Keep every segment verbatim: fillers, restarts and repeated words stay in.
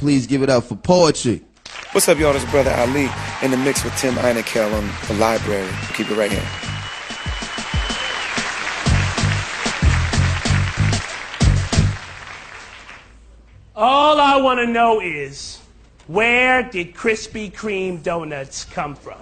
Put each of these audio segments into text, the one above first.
please give it up for Poetry. What's up, y'all? This is Brother Ali in the mix with Tim Einenkel on The Library. Keep it right here. All I want to know is, where did Krispy Kreme donuts come from?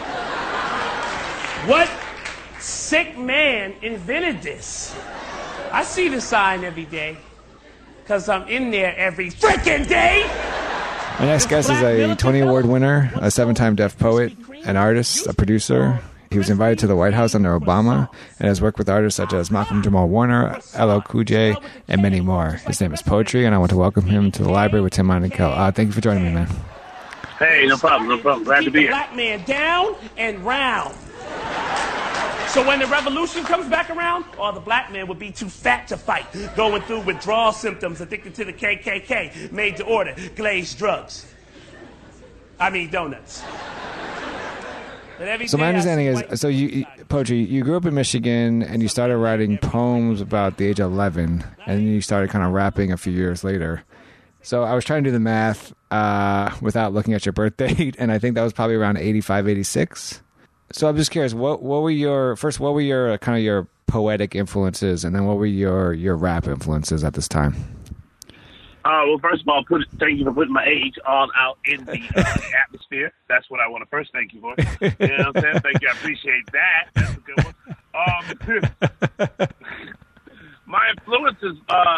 What sick man invented this? I see the sign every day, because I'm in there every freaking day. My next guest is a Tony Award winner, a seven-time deaf poet, an artist, a producer. He was invited to the White House under Obama and has worked with artists such as Malcolm Jamal Warner, L L Cool J, and many more. His name is Poetry, and I want to welcome him to the library with Tim Einenkel. Uh, thank you for joining me, man. Hey, no problem, no problem. Glad to be here. Black man down and round. So when the revolution comes back around, all the black men would be too fat to fight, going through withdrawal symptoms, addicted to the K K K, made to order, glazed drugs. I mean donuts. So my understanding is, so you, Poetry, you grew up in Michigan and you started writing poems about the age of eleven, and then you started kind of rapping a few years later. So I was trying to do the math uh, without looking at your birth date, and I think that was probably around eighty-five, eighty-six. So I'm just curious, what what were your, first, what were your uh, kind of your poetic influences, and then what were your, your rap influences at this time? Uh, well, first of all, put, thank you for putting my age all out in the uh, atmosphere. That's what I want to first thank you for. You know what I'm saying? Thank you. I appreciate that. That's a good one. Um, my influences, uh,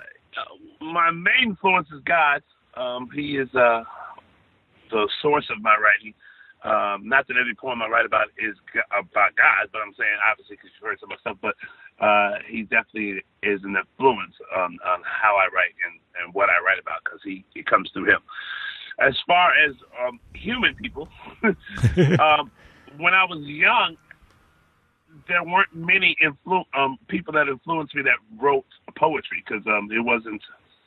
my main influence is God. Um, he is uh, the source of my writing. Um, not that every poem I write about is about God, but I'm saying obviously because you've heard some of my stuff, but uh, he definitely is an influence on, on how I write and, and what I write about because he it comes through him. As far as um, human people, um, when I was young, there weren't many influ- um, people that influenced me that wrote poetry because um, it wasn't.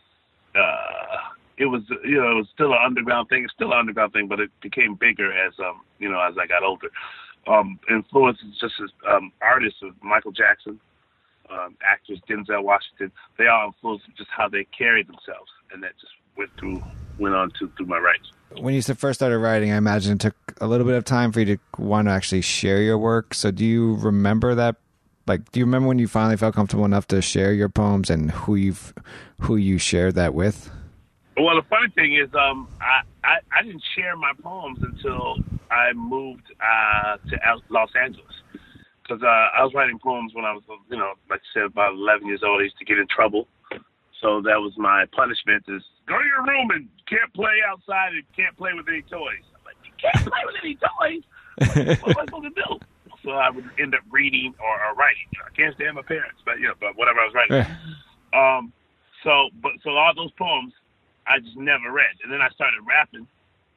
Uh, It was, you know, it was still an underground thing. It's still an underground thing, but it became bigger as, um, you know, as I got older. Um, influences just as um, artists of Michael Jackson, um, actors Denzel Washington. They all influenced just how they carried themselves, and that just went through, went on to through my writing. When you first started writing, I imagine it took a little bit of time for you to want to actually share your work. So, do you remember that? Like, do you remember when you finally felt comfortable enough to share your poems and who you've, who you shared that with? Well, the funny thing is, um, I, I, I didn't share my poems until I moved uh, to Los Angeles. Because uh, I was writing poems when I was, you know, like I said, about eleven years old. I used to get in trouble. So that was my punishment is go to your room and can't play outside and can't play with any toys. I'm like, you can't play with any toys? What am I supposed to do? So I would end up reading or, or writing. You know, I can't stand my parents, but, you know, but whatever I was writing. um, so, but so all those poems, I just never read. And then I started rapping.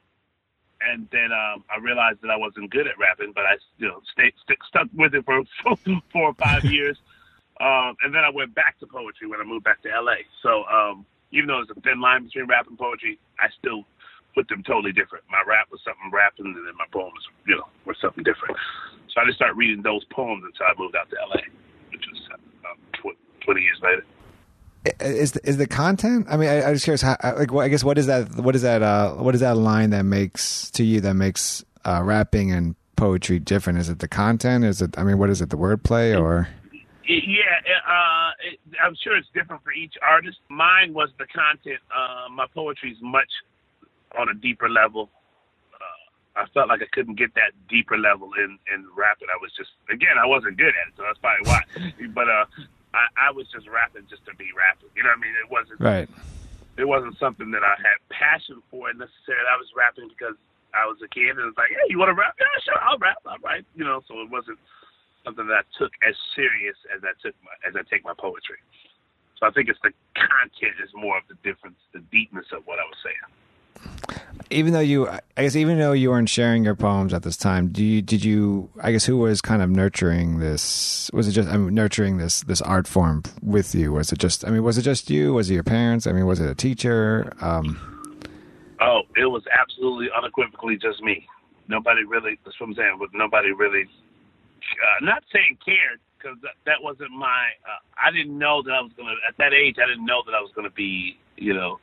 And then um, I realized that I wasn't good at rapping, but I you know, stayed, st- stuck with it for four or five years. Um, and then I went back to poetry when I moved back to L A. So um, even though there's a thin line between rap and poetry, I still put them totally different. My rap was something rapping, and then my poems, you know, were something different. So I just started reading those poems until I moved out to L A, which was um, tw- twenty years later. Is the, is the content? I mean, I, I'm just curious. How, like, what, I guess what is that? What is that? Uh, what is that line that makes to you that makes uh, rapping and poetry different? Is it the content? Is it? I mean, what is it? The wordplay or? Yeah, uh, it, I'm sure it's different for each artist. Mine was the content. Uh, my poetry is much on a deeper level. Uh, I felt like I couldn't get that deeper level in in rapping. I was just again, I wasn't good at it, so that's probably why. But uh. I, I was just rapping just to be rapping. You know what I mean? It wasn't right. It wasn't something that I had passion for necessarily. I was rapping because I was a kid and it was like, hey, you want to rap? Yeah, sure, I'll rap. I'll write. You know, so it wasn't something that I took as serious as I took my, as I take my poetry. So I think it's the content is more of the difference, the deepness of what I was saying. Even though you, I guess, even though you weren't sharing your poems at this time, do you, did you, I guess, who was kind of nurturing this? Was it just, I mean, nurturing this, this art form with you? Was it just, I mean, was it just you? Was it your parents? I mean, was it a teacher? Um, oh, it was absolutely unequivocally just me. Nobody really, that's what I'm saying, but nobody really, uh, not saying cared, because that, that wasn't my, uh, I didn't know that I was going to, at that age, I didn't know that I was going to be, you know,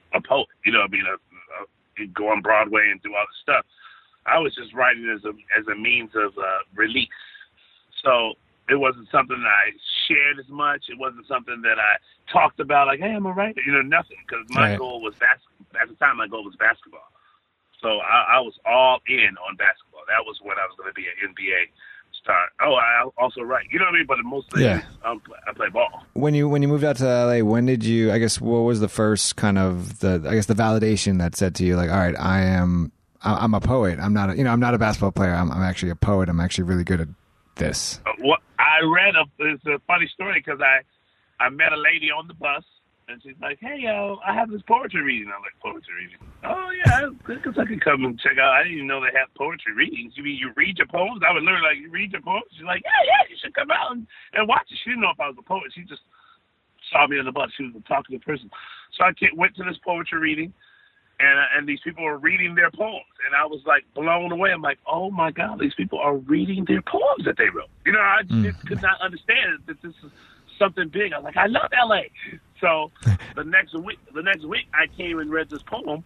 a poet. You know, I mean, a, a, go on Broadway and do all this stuff. I was just writing as a as a means of uh, release. So it wasn't something that I shared as much. It wasn't something that I talked about, like, hey, I'm a writer. You know, nothing, because my right. goal was basketball. At the time, my goal was basketball. So I, I was all in on basketball. That was when I was going to be an N B A star. Oh, I also write. You know what I mean? But mostly yeah. um, I play ball. When you when you moved out to L A, when did you, I guess, what was the first kind of, the I guess, the validation that said to you, like, all right, I am, I'm a poet. I'm not, a, you know, I'm not a basketball player. I'm, I'm actually a poet. I'm actually really good at this. Uh, well, I read a, it's a funny story because I, I met a lady on the bus, and she's like, hey, yo, I have this poetry reading. I'm like, poetry reading? Oh, yeah, because I could come and check out. I didn't even know they had poetry readings. You mean you read your poems? I would literally like, you read your poems? She's like, yeah, yeah, you should come out and, and watch it. She didn't know if I was a poet. She just saw me on the bus. She was a talkative person. So I went to this poetry reading, and uh, and these people were reading their poems. And I was, like, blown away. I'm like, oh, my God, these people are reading their poems that they wrote. You know, I mm. just could not understand that this is something big. I was like, I love L A. So the next week, the next week, I came and read this poem,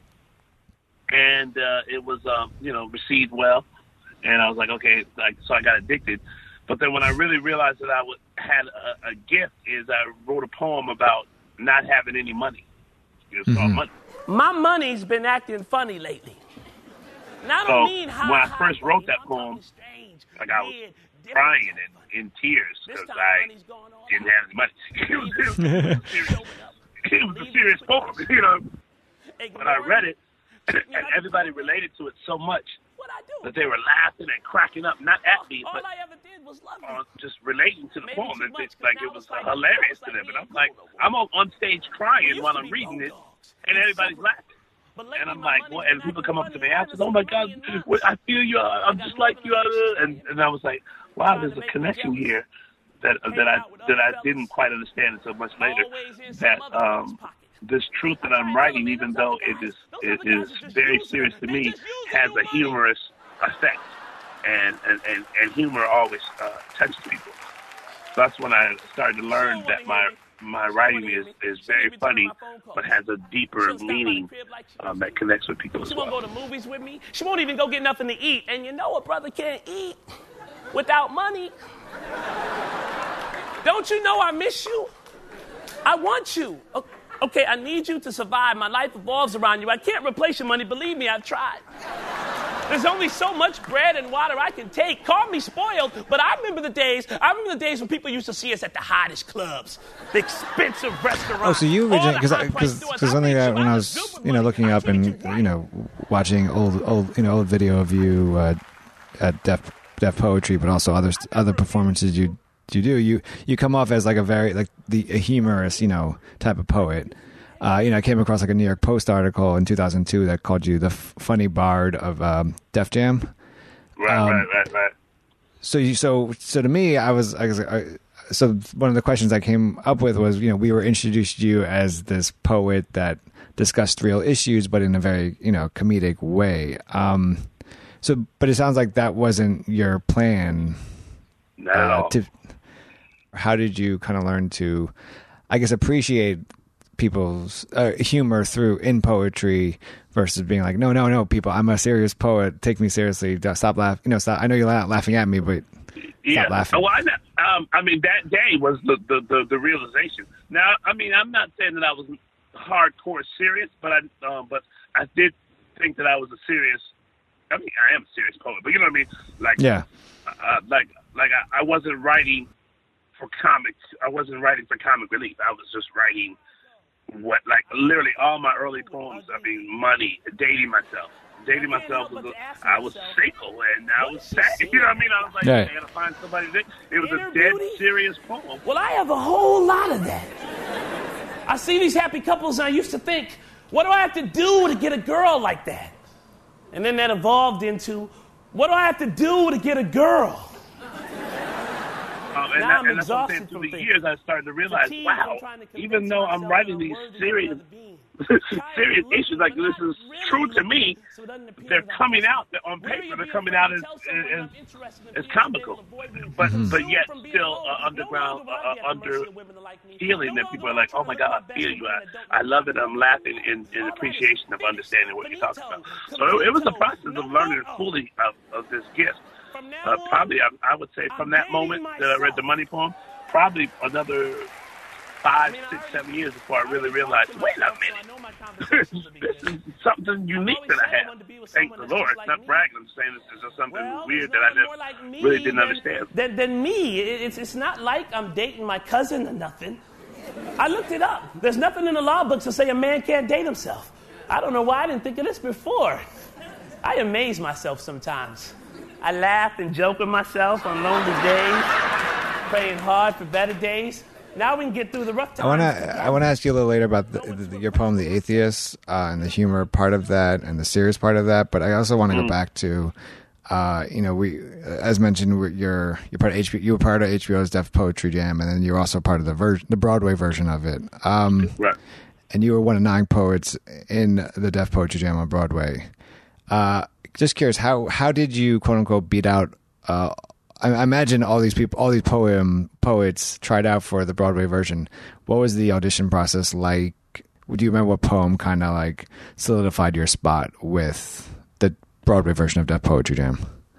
and uh, it was, um, you know, received well. And I was like, okay, like, so I got addicted. But then when I really realized that I would, had a, a gift, is I wrote a poem about not having any money. It was called Mm-hmm. Money. My money's been acting funny lately. And I don't so mean how. when I first wrote that poem, like I was crying and in tears because I didn't have any money. it, was, it, was, it, was serious, it was a serious poem, you know. But I read it, and everybody related to it so much that they were laughing and cracking up, not at me, but uh, just relating to the poem. It, it, like it was uh, hilarious to them. And I'm like, I'm on, on stage crying while I'm reading it, and everybody's laughing. And I'm like, well, and people come up to me after, oh my God, I feel you. I'm just like you. And and I was like, wow, there's a connection here that that I that I didn't quite understand until much later. That um, this truth that I'm writing, even though it is it is very serious to me, has a humorous effect, and and and, and humor always uh, touches people. So that's when I started to learn that my my writing is, is very funny, but has a deeper meaning um, that connects with people as she well. She won't go to movies with me. She won't even go get nothing to eat. And you know a brother can't eat without money. Don't you know I miss you? I want you. Okay, I need you to survive. My life revolves around you. I can't replace your money. Believe me, I've tried. There's only so much bread and water I can take. Call me spoiled, but I remember the days, I remember the days when people used to see us at the hottest clubs, the expensive restaurants. Oh, so you originally, because because something that when I was, you know, looking up and, you know, watching old, old, you know, old video of you uh, at Def, Def Poetry, but also other other performances you you do, you you come off as like a very, like the a humorous, you know, type of poet. Uh, you know, I came across like a New York Post article in two thousand two that called you the f- funny bard of um, Def Jam. Right, um, right, right, right. So, you, so, so to me, I was, I was, I, so one of the questions I came up with was, you know, we were introduced to you as this poet that discussed real issues, but in a very, you know, comedic way. Um, so, but it sounds like that wasn't your plan. No. Uh, to, how did you kind of learn to, I guess, appreciate people's uh, humor through in poetry versus being like, no, no, no, people, I'm a serious poet. Take me seriously. Stop laughing. You know, stop. I know you're laughing at me, but yeah. stop laughing. Well, I, um, I mean, that day was the, the, the, the realization. Now, I mean, I'm not saying that I was hardcore serious, but I, um, but I did think that I was a serious. I mean, I am a serious poet, but you know what I mean? Like, yeah, uh, like, like I, I wasn't writing for comics. I wasn't writing for comic relief. I was just writing. What, like, literally all my early poems, I mean, money, dating myself. Dating myself was, a, I was single and I was sad. You know what I mean? I was like, right. I gotta find somebody to, it was a dead serious poem. Well, I have a whole lot of that. I see these happy couples and I used to think, what do I have to do to get a girl like that? And then that evolved into, what do I have to do to get a girl? Um, and Now that, I'm and that's what I'm saying. exhausted Through from the thinking. years, I started to realize, Fatigued wow, from trying to convince even though I'm myself writing that I'm these worthy of serious, another being. serious Tired of issues like looking, this but is not really true to looking, me, so it doesn't appear they're that I'm coming desperate. out on Where paper. you'll They're be coming afraid out to as tell someone that as, I'm interested in as feelings that they comical, will avoid me, but consumed but yet from being still alone, uh, because no underground, longer will I uh, be uh, at the mercy under of women like me. feeling No that people longer are will I like, try oh to my look God, my I best feel with you. women that don't I, I know love my it. I'm real laughing name. in, in All that is appreciation of finished, understanding what you're talking finito, about. So it, it was a completo, process no of more. learning fully of, of this gift. From now Uh, on, probably, I, I would say, from I'm that dating moment that I read the myself. Money poem, probably another five, six, seven years before I really realized, wait a minute, this is something unique that I have. Thank the Lord. It's not bragging. I'm saying this is just something Well, weird there's that I no one never more like me really didn't than, understand. Than, than me. It's, it's not like I'm dating my cousin or nothing. I looked it up. There's nothing in the law books to say a man can't date himself. I don't know why I didn't think of this before. I amaze myself sometimes. I laugh and joke with myself on lonely days, praying hard for better days. Now we can get through the rough times. I want to I want to ask you a little later about the, the, your poem, "The Atheist," uh, and the humor part of that, and the serious part of that. But I also want to mm. go back to, uh, you know, we as mentioned, you're you're part of H B O. You were part of H B O's Def Poetry Jam, and then you're also part of the ver- the Broadway version of it. Um, right. And you were one of nine poets in the Def Poetry Jam on Broadway. Uh, just curious, how how did you quote unquote beat out? Uh, I, I imagine all these people, all these poem poets tried out for the Broadway version. What was the audition process like? Do you remember what poem kind of like solidified your spot with the Broadway version of Def Poetry Jam?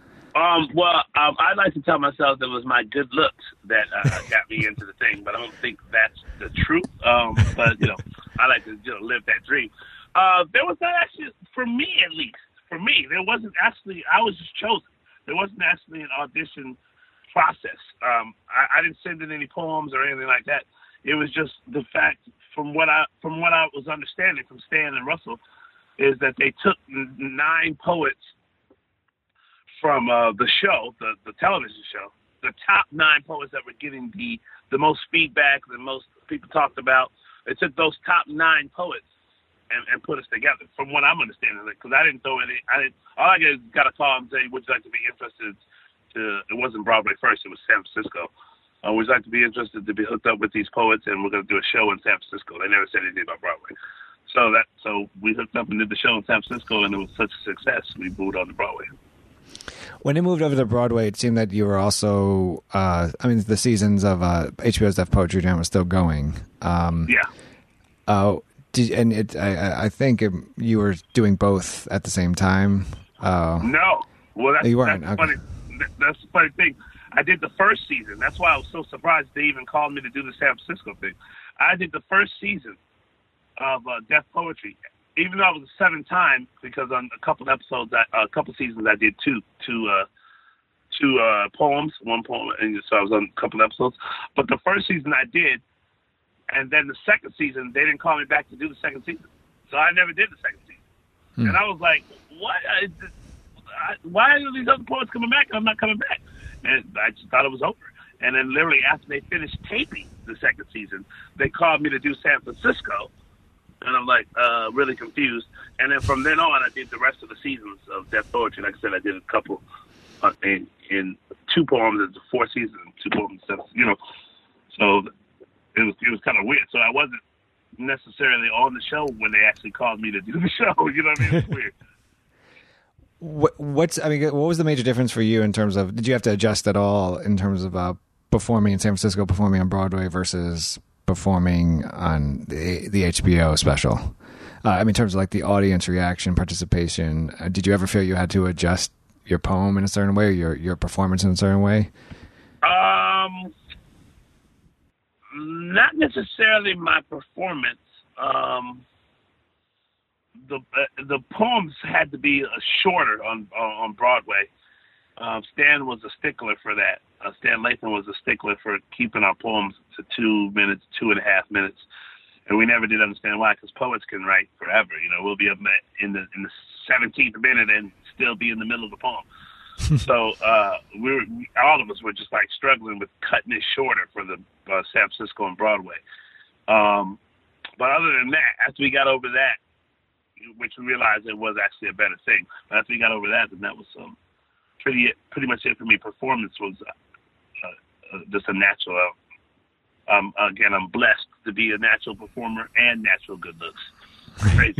Um, well, um, I like to tell myself that it was my good looks that uh, got me into the thing, but I don't think that's the truth. Um, but you know, I like to you know, live that dream. Uh, there was not actually, for me at least, for me, there wasn't actually. I was just chosen. There wasn't actually an audition process. Um, I, I didn't send in any poems or anything like that. It was just the fact, from what I from what I was understanding from Stan and Russell, is that they took nine poets from uh, the show, the, the television show, the top nine poets that were getting the, the most feedback, the most people talked about. They took those top nine poets and, and put us together, from what I'm understanding. Because I didn't throw any, I didn't, all I did got a call and say, would you like to be interested to, it wasn't Broadway first, it was San Francisco. Uh, would you like to be interested to be hooked up with these poets, and we're going to do a show in San Francisco. They never said anything about Broadway. So that so we hooked up and did the show in San Francisco, and it was such a success, we moved on to Broadway. When it moved over to Broadway, it seemed that you were also, uh, I mean, the seasons of uh, H B O's Def Poetry Jam was still going. Um, yeah. Uh, did, and it, I, I think it, you were doing both at the same time. Uh, no. Well, that's, you weren't. that's, Okay. funny. That's the funny thing. I did the first season. That's why I was so surprised they even called me to do the San Francisco thing. I did the first season of uh, Def Poetry. Even though I was a seventh time, because on a couple episodes, I, uh, a couple seasons, I did two, two, uh, two uh, poems, one poem, and so I was on a couple episodes. But the first season I did, and then the second season, they didn't call me back to do the second season, so I never did the second season. Hmm. And I was like, "What? I, I, why are these other poets coming back? I'm not coming back." And I just thought it was over. And then literally after they finished taping the second season, they called me to do San Francisco. And I'm like, uh, really confused. And then from then on, I did the rest of the seasons of Def Poetry. Like I said, I did a couple uh, in, in two poems in the fourth season, two poems, you know. So it was it was kind of weird. So I wasn't necessarily on the show when they actually called me to do the show. You know what I mean? It's weird. What, what's I mean, what was the major difference for you in terms of? Did you have to adjust at all in terms of uh, performing in San Francisco, performing on Broadway versus performing on the the H B O special? Uh, I mean, in terms of like the audience reaction, participation, uh, did you ever feel you had to adjust your poem in a certain way, or your your performance in a certain way? Um, not necessarily my performance. Um, the uh, the poems had to be uh, shorter on on Broadway. Uh, Stan was a stickler for that. Uh, Stan Lathan was a stickler for keeping our poems to two minutes, two and a half minutes, and we never did understand why. Because poets can write forever. You know, we'll be up in the in the seventeenth minute and still be in the middle of the poem. so uh, we were we, all of us were just like struggling with cutting it shorter for the uh, San Francisco and Broadway. Um, but other than that, after we got over that, which we realized it was actually a better thing. But after we got over that, then that was um, pretty pretty much it for me. Performance was uh, uh, just a natural. Uh, um, again, I'm blessed to be a natural performer and natural good looks. Crazy.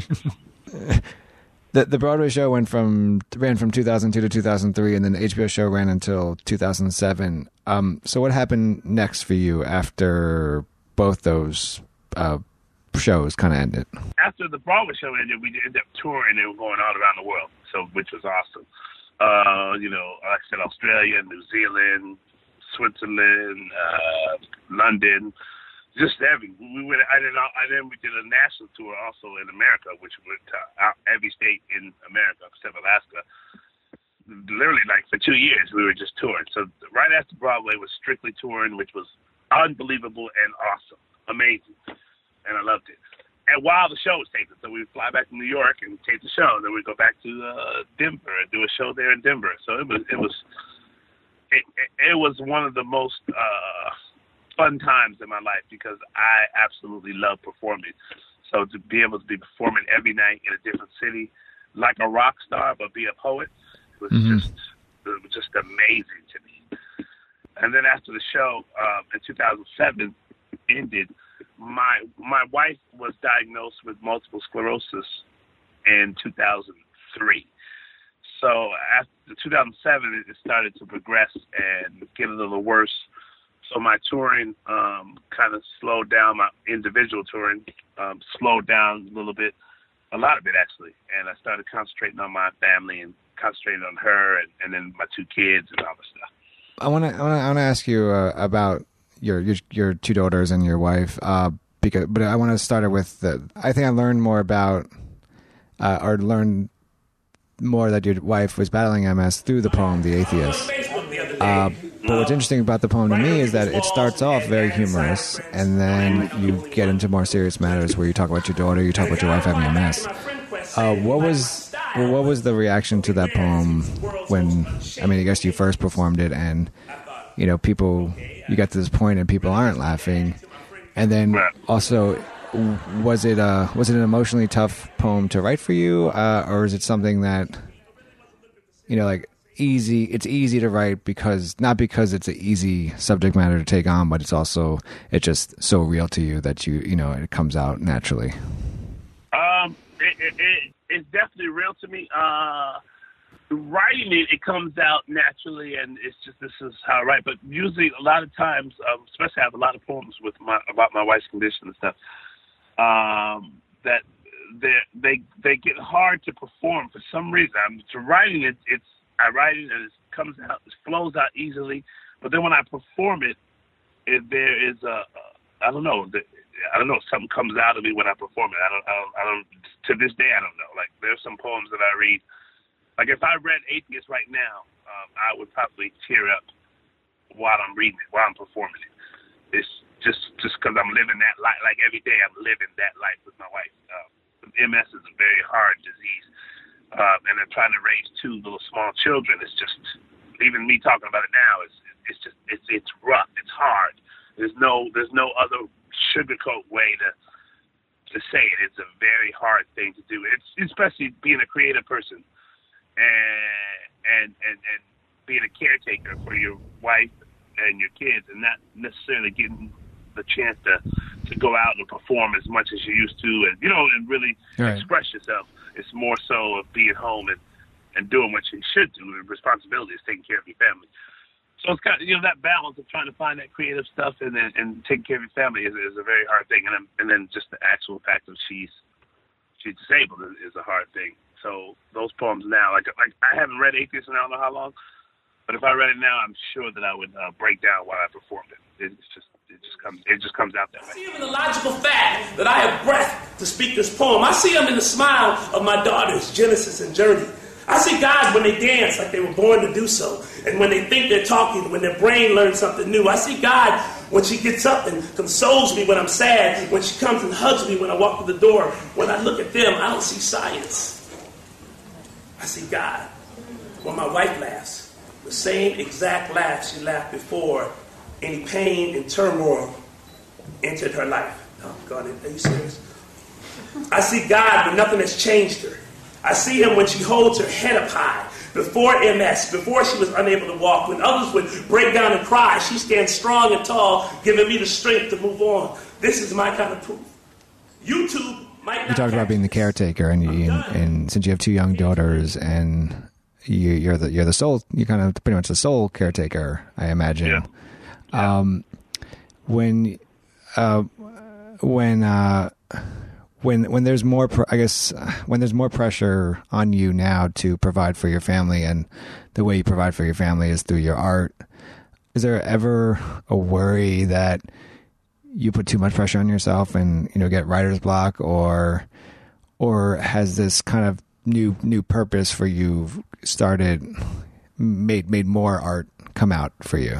the the Broadway show went from ran from two thousand two to two thousand three, and then the H B O show ran until two thousand seven. Um, so what happened next for you after both those uh, shows kind of ended? After the Broadway show ended, we ended up touring and going all around the world, so which was awesome. Uh, you know, like I said, Australia, New Zealand, Switzerland, uh, London, just every. We went. I did. I then we did a national tour also in America, which went to every state in America except Alaska. Literally, like for two years, we were just touring. So right after Broadway was strictly touring, which was unbelievable and awesome, amazing, and I loved it. And while the show was taping, so we'd fly back to New York and tape the show, then we'd go back to uh, Denver and do a show there in Denver. So it was it was it, it, it was one of the most uh, fun times in my life because I absolutely love performing. So to be able to be performing every night in a different city, like a rock star, but be a poet, was mm-hmm. just it was just amazing to me. And then after the show uh, in two thousand seven ended, my my wife was diagnosed with multiple sclerosis in two thousand three. So after two thousand seven, it started to progress and get a little worse. So my touring um, kind of slowed down. My individual touring um, slowed down a little bit, a lot of it actually. And I started concentrating on my family and concentrating on her and, and then my two kids and all the stuff. I want to I want to I want to ask you uh, about your, your your two daughters and your wife. Uh, because, but I want to start it with the. I think I learned more about, uh, or learned more that your wife was battling M S through the poem "The Atheist." Uh, but what's interesting about the poem to me is that it starts off very humorous, and then you get into more serious matters where you talk about your daughter, you talk about your wife having M S. Uh, what was well, what was the reaction to that poem when, I mean, I guess you first performed it, and you know, people, you got to this point and people aren't laughing, and then also, was it uh was it an emotionally tough poem to write for you, uh, or is it something that, you know, like easy? It's easy to write because not because it's an easy subject matter to take on, but it's also it's just so real to you that you you know it comes out naturally. Um, it, it, it, it's definitely real to me. Uh, writing it, it comes out naturally, and it's just this is how I write. But usually, a lot of times, um, especially I have a lot of poems with my about my wife's condition and stuff. Um, that they they they get hard to perform for some reason. I'm to writing it, it's I write it and it comes out, it flows out easily. But then when I perform it, it there is a I don't know. I don't know. Something comes out of me when I perform it. I don't. I don't. I don't to this day, I don't know. Like there's some poems that I read. Like if I read Atheist right now, um, I would probably tear up while I'm reading it, while I'm performing it. It's just just because I'm living that life. Like every day, I'm living that life with my wife. Um, M S is a very hard disease, uh, and I'm trying to raise two little small children. It's just even me talking about it now. It's it's just it's it's rough. It's hard. There's no there's no other sugarcoat way to to say it. It's a very hard thing to do. It's especially being a creative person. And, and and and being a caretaker for your wife and your kids, and not necessarily getting the chance to, to go out and perform as much as you used to, and you know, and really right. express yourself. It's more so of being home and, and doing what you should do. The responsibility is taking care of your family. So it's kind of, you know, that balance of trying to find that creative stuff and then and taking care of your family is, is a very hard thing, and then, and then just the actual fact of she's she's disabled is, is a hard thing. So those poems now, like like I haven't read Atheist in I don't know how long, but if I read it now, I'm sure that I would uh, break down while I performed it. It's just it just comes it just comes out that way. I see him in the logical fact that I have breath to speak this poem. I see him in the smile of my daughters, Genesis and Journey. I see God when they dance like they were born to do so, and when they think they're talking, when their brain learns something new. I see God when she gets up and consoles me when I'm sad, when she comes and hugs me when I walk through the door. When I look at them, I don't see science. I see God when my wife laughs, the same exact laugh she laughed before any pain and turmoil entered her life. Oh, God, are you serious? I see God when nothing has changed her. I see him when she holds her head up high, Before M S, before she was unable to walk, when others would break down and cry, she stands strong and tall, giving me the strength to move on. This is my kind of proof. YouTube might not. You talked about being the caretaker, and, you, and, and since you have two young daughters, and you, you're the you're the sole, you're kind of pretty much the sole caretaker, I imagine. Yeah. Yeah. Um, when, uh, when, uh, when, when there's more, pr- I guess, when there's more pressure on you now to provide for your family, and the way you provide for your family is through your art, is there ever a worry that you put too much pressure on yourself and, you know, get writer's block, or, or has this kind of new, new purpose for you started, made, made more art come out for you?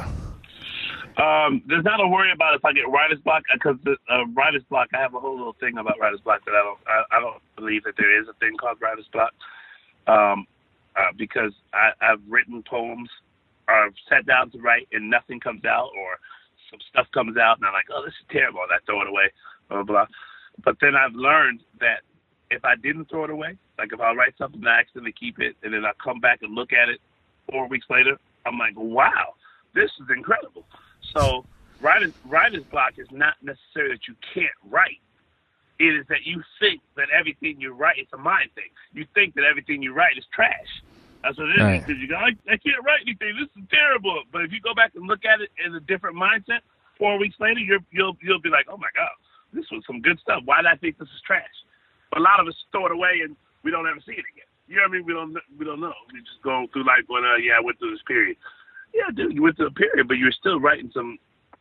Um, there's not a worry about if I get writer's block, because the uh, writer's block, I have a whole little thing about writer's block that I don't, I, I don't believe that there is a thing called writer's block, um, uh, because I, I've written poems, or I've sat down to write and nothing comes out, or some stuff comes out and I'm like, oh, this is terrible, and I throw it away, blah, blah, blah. But then I've learned that if I didn't throw it away, like if I write something and I accidentally keep it, and then I come back and look at it four weeks later, I'm like, wow, this is incredible. So writer's, writer's block is not necessarily that you can't write. It is that you think that everything you write, it's a mind thing. You think that everything you write is trash. That's what it is. Right. Because you go, I, I can't write anything. This is terrible. But if you go back and look at it in a different mindset, four weeks later, you're, you'll you'll be like, oh my God, this was some good stuff. Why did I think this is trash? But a lot of us throw it away and we don't ever see it again. You know what I mean? We don't we don't know. We just go through life going, oh yeah, I went through this period. Yeah, dude, you went through a period, but you're still writing some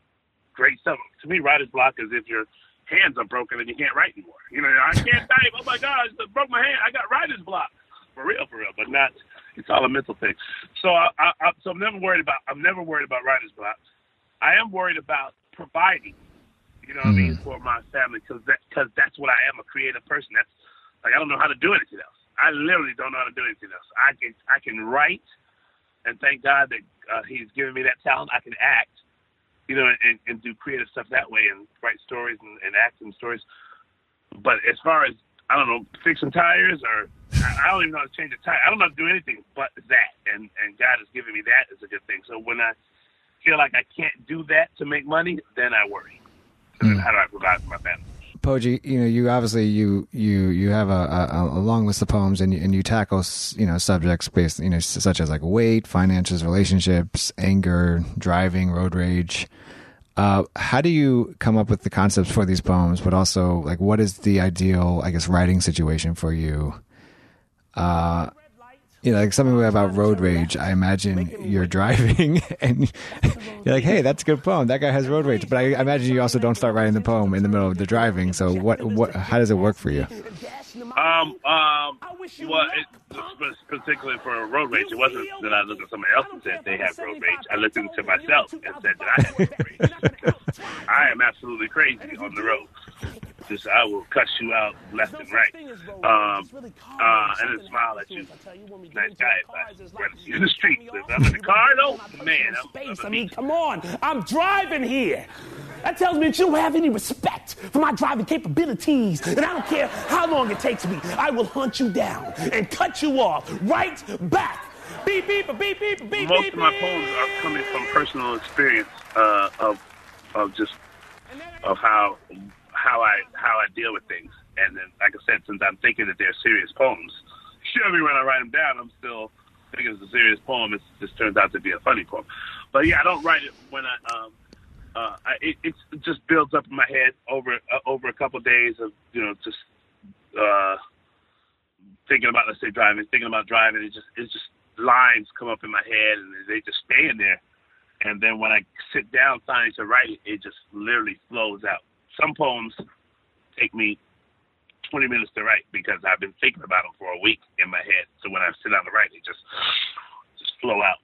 great stuff. To me, writer's block is if your hands are broken and you can't write anymore. You know, I can't type. Oh my God, I just broke my hand. I got writer's block. For real, for real, but not. It's all a mental thing. So, I, I, I, so I'm never worried about. I'm never worried about writer's block. I am worried about providing. You know what mm. I mean, for my family, because that, because that's what I am, a creative person. That's like I don't know how to do anything else. I literally don't know how to do anything else. I can I can write, and thank God that uh, He's given me that talent. I can act, you know, and, and do creative stuff that way, and write stories and, and act in stories. But as far as I don't know, fixing tires, or I don't even know how to change a tire. I don't know how to do anything but that, and and God has given me that as a good thing. So when I feel like I can't do that to make money, then I worry. Mm. How do I provide for my family? Poji, you know, you obviously you you you have a, a, a long list of poems, and you, and you tackle, you know, subjects based, you know, such as like weight, finances, relationships, anger, driving, road rage. Uh, how do you come up with the concepts for these poems? But also, like, what is the ideal, I guess, writing situation for you? Uh, you know, like something about road rage. I imagine you're driving and you're like, "Hey, that's a good poem. That guy has road rage." But I, I imagine you also don't start writing the poem in the middle of the driving. So, what, what, how does it work for you? Um, um, well, it, particularly for road rage, it wasn't that I looked at somebody else and said they have road rage. I looked into myself and said that I have road rage. I am absolutely crazy on the road. Just, I will cuss you out left and right. Um, uh, and then smile at you. Nice guy if I run you in the street. If I'm in the car, though, man, I'm, I'm I mean, come on. I'm driving here. That tells me that you don't have any respect for my driving capabilities. And I don't care how long it takes me. I will hunt you down and cut you off right back. Beep, beep, beep, beep, beep, beep. Most of my poems are coming from personal experience uh, of of just of how how I how I deal with things. And then, like I said, since I'm thinking that they're serious poems, surely when I write them down, I'm still thinking it's a serious poem. It just turns out to be a funny poem. But yeah, I don't write it when I. Um, Uh, I, it, it just builds up in my head over uh, over a couple of days of, you know, just uh, thinking about, let's say, driving, thinking about driving. It just it's just lines come up in my head and they just stay in there. And then when I sit down finally to write it, it just literally flows out. Some poems take me twenty minutes to write because I've been thinking about them for a week in my head. So when I sit down to write, it just just flow out.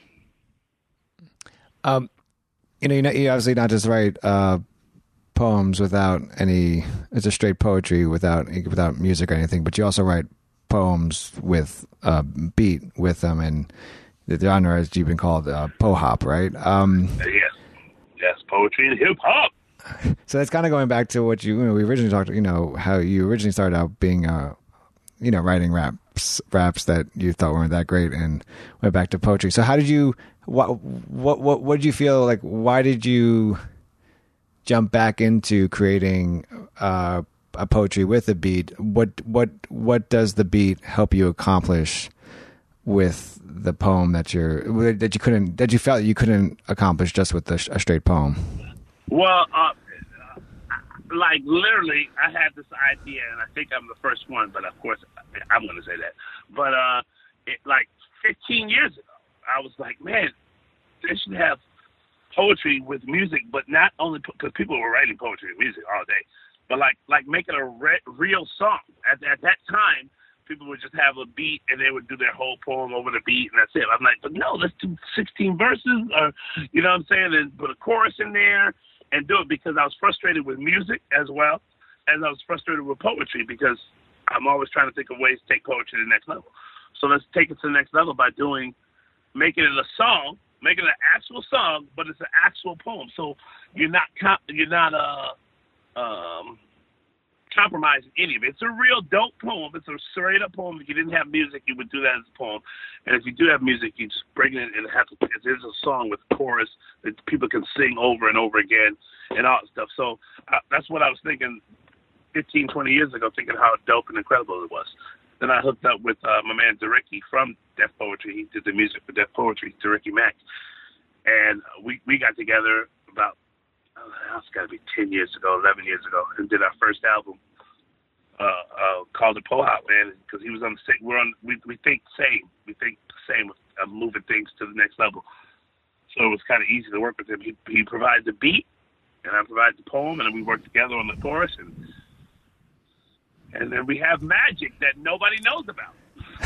Um. You know, you, know, you obviously not just write uh, poems without any, it's just straight poetry without without music or anything, but you also write poems with uh, beat with them, and the genre, as you've been called, uh, po-hop, right? Um, yes, yes, poetry and hip-hop. So that's kind of going back to what you, you know, we originally talked, you know, how you originally started out being, uh, you know, writing rap raps raps that you thought weren't that great and went back to poetry. So how did you what what what what did you feel like? Why did you jump back into creating uh, a poetry with a beat? What what what does the beat help you accomplish with the poem that you're that you couldn't that you felt you couldn't accomplish just with a, a straight poem? Well, uh, like literally, I had this idea, and I think I'm the first one, but of course, I'm going to say that. But uh, it, like fifteen years ago, I was like, man, they should have poetry with music, but not only because people were writing poetry and music all day, but like like making a re- real song. At, at that time, people would just have a beat and they would do their whole poem over the beat, and that's it. I'm like, but no, let's do sixteen verses, or you know what I'm saying, and put a chorus in there and do it, because I was frustrated with music as well as I was frustrated with poetry, because I'm always trying to think of ways to take poetry to the next level. So let's take it to the next level by doing, making it a song, making it an actual song, but it's an actual poem. So you're not you're not uh, um, compromising any of it. It's a real dope poem. It's a straight up poem. If you didn't have music, you would do that as a poem. And if you do have music, you just bring it in and have to. It's a song with a chorus that people can sing over and over again and all that stuff. So uh, that's what I was thinking fifteen, twenty years ago, thinking how dope and incredible it was. Then I hooked up with uh, my man DeRicky from Def Poetry. He did the music for Def Poetry, DeRicky Mack. And we, we got together about, oh, it's got to be ten years ago, eleven years ago, and did our first album uh, uh, called it Poe Out, man, because he was on the same. We're on. We we think the same. We think the same with uh, moving things to the next level. So it was kind of easy to work with him. He he provided the beat, and I provided the poem, and then we worked together on the chorus, and and then we have magic that nobody knows about.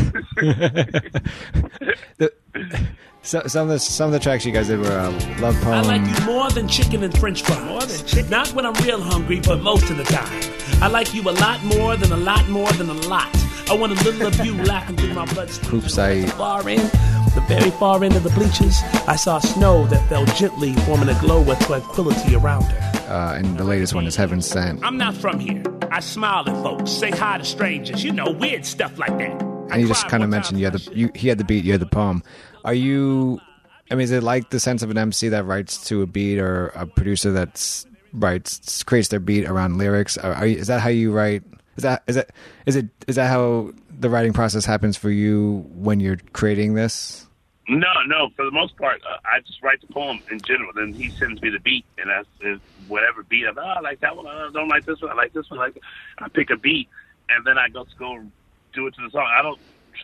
the, so, some of the some of the tracks you guys did were uh, love poem. I like you more than chicken and French fries. More than chicken. Not when I'm real hungry, but most of the time. I like you a lot more than a lot more than a lot. I want a little of you laughing through my bloodstream. Group site. Far in, the very far end of the bleachers, I saw snow that fell gently, forming a glow of tranquility around her. Uh, and the latest one is Heaven Sent. I'm not from here. I smile at folks, say hi to strangers, you know, weird stuff like that. And you just kind of mentioned you had the you, he had the beat, you had the poem. Are you? I mean, is it like the sense of an M C that writes to a beat, or a producer that writes creates their beat around lyrics? Are, are you, is that how you write? Is that is that is it is that how the writing process happens for you when you're creating this? No, no. For the most part, uh, I just write the poem in general. Then he sends me the beat, and I, uh, whatever beat I'm, oh, I like that one. I don't like this one. I like this one. I like. I pick a beat, and then I go to go. do it to the song. I don't.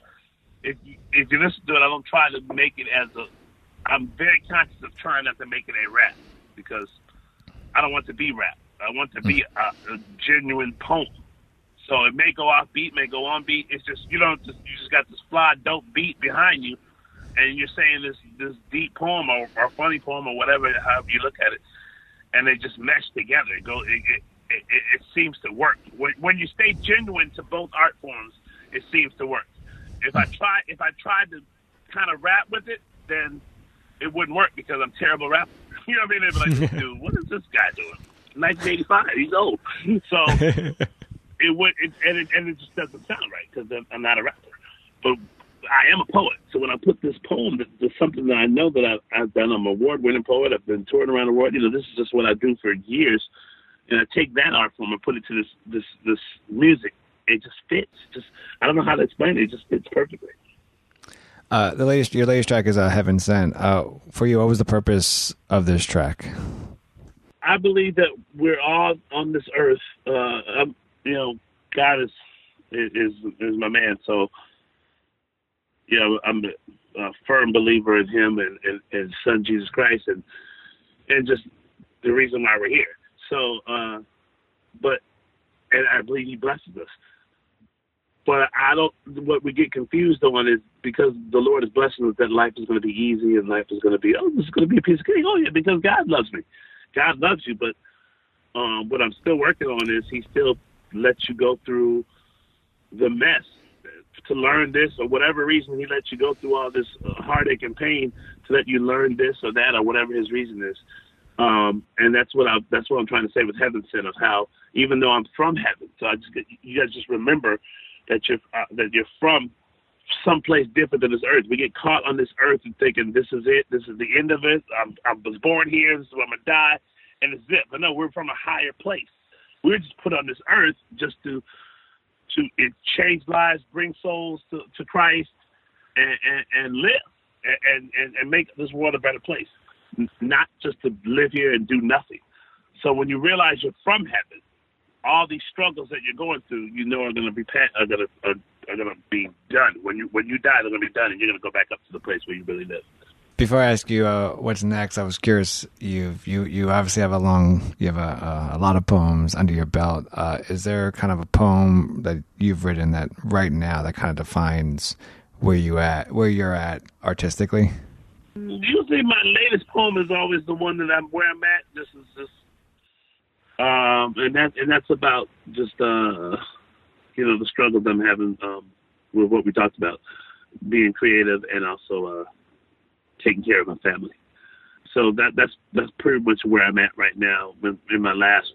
If you, if you listen to it, I don't try to make it as a. I'm very conscious of trying not to make it a rap, because I don't want it to be rap. I want it to be a, a genuine poem. So it may go off beat, may go on beat. It's just you don't just you just got this fly dope beat behind you, and you're saying this this deep poem or, or funny poem or whatever, however you look at it, and they just mesh together. It go. It, it, it, it seems to work when when you stay genuine to both art forms. It seems to work. If I try, if I tried to kind of rap with it, then it wouldn't work, because I'm a terrible rapper. You know what I mean? They'd be like, dude, what is this guy doing? nineteen eighty-five, he's old. So it would, it, and, it, and it just doesn't sound right, because I'm not a rapper. But I am a poet. So when I put this poem, that's something that I know that I've, I've done. I'm an award-winning poet. I've been touring around the world. You know, this is just what I do for years. And I take that art form and put it to this this this music. It just fits. Just I don't know how to explain it. It just fits perfectly. Uh, the latest, your latest track is uh, Heaven Sent. Uh, for you, what was the purpose of this track? I believe that we're all on this earth. Uh, I'm, you know, God is is is my man. So, you know, I'm a, a firm believer in Him and, and, and His Son Jesus Christ, and and just the reason why we're here. So, uh, but and I believe He blesses us. But I don't. What we get confused on is because the Lord is blessing us that life is going to be easy and life is going to be oh, this is going to be a piece of cake. Oh yeah, because God loves me. God loves you. But um, what I'm still working on is He still lets you go through the mess to learn this, or whatever reason He lets you go through all this uh, heartache and pain to let you learn this or that or whatever His reason is. Um, and that's what I that's what I'm trying to say with Heaven Sent, of how even though I'm from heaven, so I just you guys just remember that you're uh, that you're from someplace different than this earth. We get caught on this earth and thinking this is it, this is the end of it. I'm, I was born here, this is where I'm gonna die, and it's it. But no, we're from a higher place. We're just put on this earth just to to it change lives, bring souls to, to Christ, and, and, and live and, and, and make this world a better place. Not just to live here and do nothing. So when you realize you're from heaven, all these struggles that you're going through, you know, are going to be are going to are, are going to be done. When you when you die, they're going to be done, and you're going to go back up to the place where you really live. Before I ask you uh, what's next, I was curious. You you you obviously have a long, you have a, a, a lot of poems under your belt. Uh, is there kind of a poem that you've written that right now that kind of defines where you at where you're at artistically? Usually, my latest poem is always the one that I'm where I'm at. This is just. Um, and that and that's about just uh, you know the struggles I'm having um, with what we talked about, being creative and also uh, taking care of my family. So that that's that's pretty much where I'm at right now. In, in my last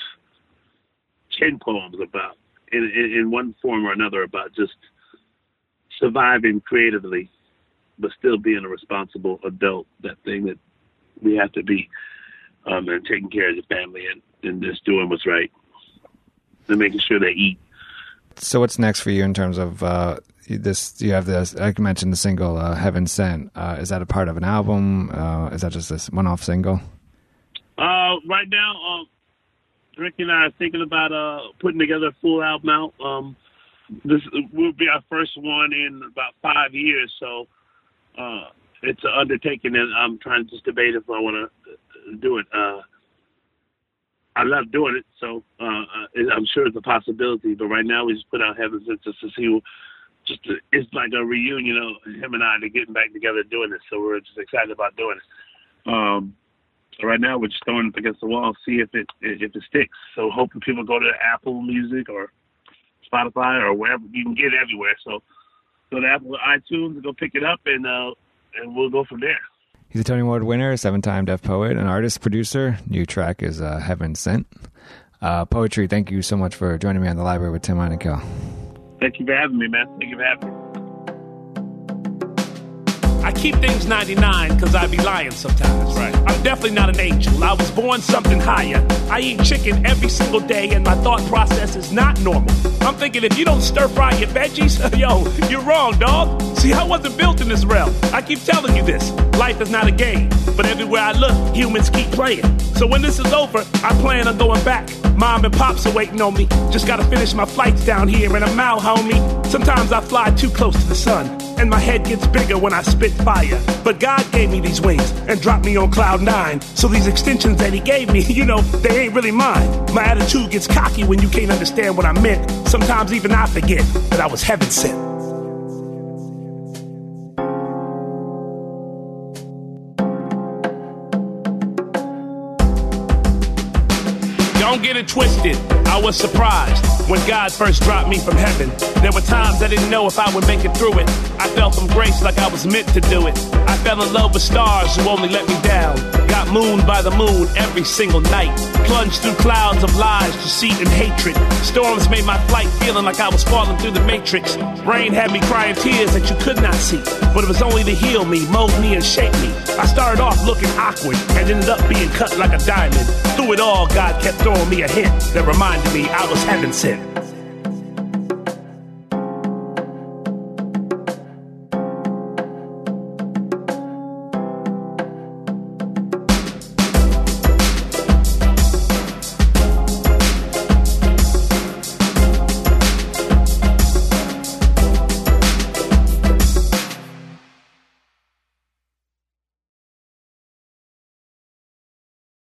ten poems about in, in in one form or another about just surviving creatively, but still being a responsible adult. That thing that we have to be, um, and taking care of the family and. And just doing what's right and making sure they eat. So what's next for you in terms of uh, this? You have this, I mentioned the single uh, Heaven Sent. Uh, is that a part of an album? Uh, is that just this one-off single? Uh, right now, um, Ricky and I are thinking about uh, putting together a full album out. Um, this will be our first one in about five years. So uh, it's an undertaking, and I'm trying to just debate if I want to do it. Uh, I love doing it, so uh, I'm sure it's a possibility. But right now, we just put out Heaven Sent just to see, just to, it's like a reunion of him and I to getting back together doing this. So we're just excited about doing it. Um, so right now, we're just throwing it against the wall, see if it if it sticks. So hoping people go to Apple Music or Spotify or wherever you can get it everywhere. So go to Apple iTunes and go pick it up, and uh, and we'll go from there. He's a Tony Award winner, seven-time Deaf Poet, an artist, producer. New track is uh, Heaven Sent. Uh, Poetry, thank you so much for joining me on The Library with Tim Einenkel. Thank you for having me, man. Thank you for having me. I keep things ninety-nine because I be lying sometimes. Right. I'm definitely not an angel. I was born something higher. I eat chicken every single day and my thought process is not normal. I'm thinking if you don't stir fry your veggies, yo, you're wrong, dog. See, I wasn't built in this realm. I keep telling you this. Life is not a game. But everywhere I look, humans keep playing. So when this is over, I plan on going back. Mom and pops are waiting on me. Just gotta finish my flights down here and I'm out, homie. Sometimes I fly too close to the sun and my head gets bigger when I spit fire. But God gave me these wings and dropped me on cloud nine. So these extensions that he gave me, you know, they ain't really mine. My attitude gets cocky when you can't understand what I meant. Sometimes even I forget that I was heaven sent. Don't get it twisted, I was surprised when God first dropped me from heaven. There were times I didn't know if I would make it through it. I felt from grace like I was meant to do it. I fell in love with stars who only let me down. Got mooned by the moon every single night. Plunged through clouds of lies, deceit, and hatred. Storms made my flight feeling like I was falling through the matrix. Rain had me crying tears that you could not see. But it was only to heal me, mold me, and shape me. I started off looking awkward and ended up being cut like a diamond. Through it all, God kept throwing me a hint that reminded me I was heaven sent.